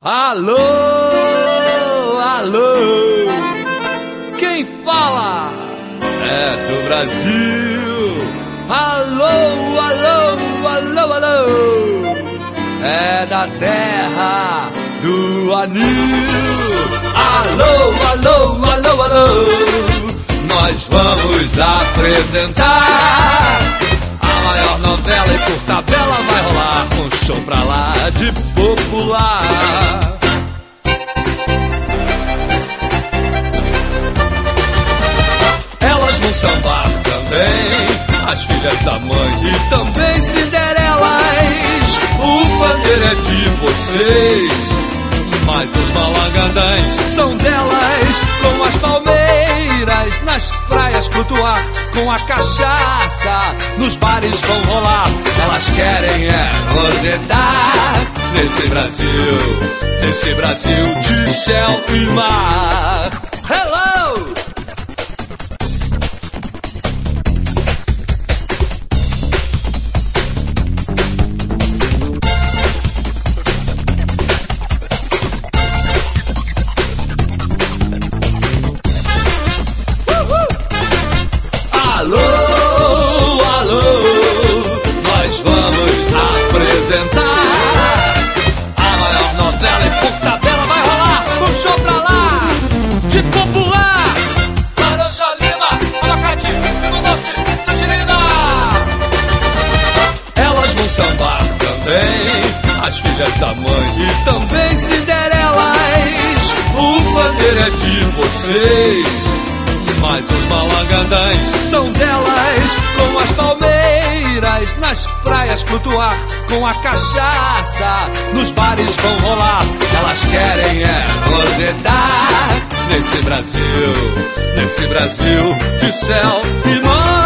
Alô, alô, quem fala é do Brasil. Alô, alô, alô, alô, é da terra do anil. Alô, alô, alô, alô, nós vamos apresentar a maior novela e por tabela vai rolar um show pra lá de popular. Elas vão sambar também, as filhas da mãe e também Cinderelas. O pandeiro é de vocês, mas os malangandães são delas. Com as palmeiras nas praias flutuar, com a cachaça nos bares vão rolar. Elas querem é rosetar nesse Brasil de céu e mar. Hello! Alô, alô, nós vamos apresentar a maior novela e por tabela vai rolar um show pra lá de popular. Laranja Lima, abacate, doce, tangerina. Elas vão sambar também, as filhas da mãe e também Cinderelas. O pandeiro é de vocês, mas os malangandães são delas. Com as palmeiras nas praias flutuar, com a cachaça nos bares vão rolar. Elas querem é rosetar nesse Brasil de céu e mar.